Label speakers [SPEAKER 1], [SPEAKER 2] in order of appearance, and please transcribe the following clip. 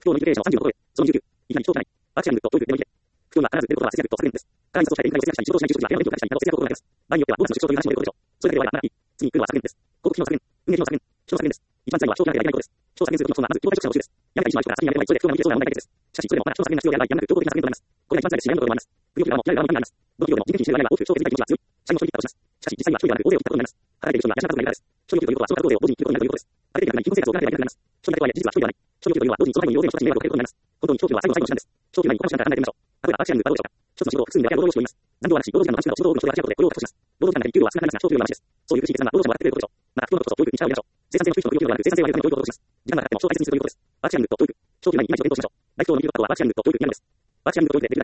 [SPEAKER 1] 不況のインフレーションを35超え、その29、いかに長期内、バーチャングとトイレでもいいで、不況が必ず出ることは節約と削減です。会員として展開を節約し、仕事をしない就職時は部屋の勉強会社に節約を行います。場合によってはボーナスの出生という話も出ることでしょう。それだけではならない。次に来るのは削減です。広告費の削減、運営費の削減、人の削減です。一番辛いのは人をやりたいことです。人を削減するときの損はまず業界職者の募集です。やめたい人は一から先にやめればいい人で不況が向いてそうな問題解決です。しかし、それでもまだ人の削減が必要であれば、やめなく両方的な削減となります。これが一番辛いですし、悩むところでもあります。不況側も嫌い側もいかになります。どの企業でも人件費にしている割合は多く、人を削りたい気持ちは強い。社員を一人でします。しかし、実際には一人ではなく大勢を切ったことになります。働いている人には会社の家族がいるからです。商業給ということはその家族を同時に切ることになるということです。ある程度な生活を受けられない生活になります。商業とはいえ、事実は一人ではない。商業給というのは同時にその背後に大勢の人たちに迷惑をかけることになります。本当に商業は最後の手段です。商業内に他の手段から考えてみましょう。例えば、バーチャングはどうでしょうか。一つの仕事を複数人で分け合う労働をしております。残業はなし、労働時間の短縮など仕事多くの人が働くことで雇用を確保します。労働時間の中に給料は少なくなりますが、商業はなしです。そういう苦しい決断は労働者も笑ってくれることでしょう。また、不況のことこそ教育に力を入れましょう。生産性の追求の不要求ではなく、生産性を上げるための教育を施します。時間がかかっても将来的にするということです。バーチャングと教育、長期内に今一度勉強しましょう。大統領の右肩はバーチャングと教育にあるんです。バーチャングと教育でできる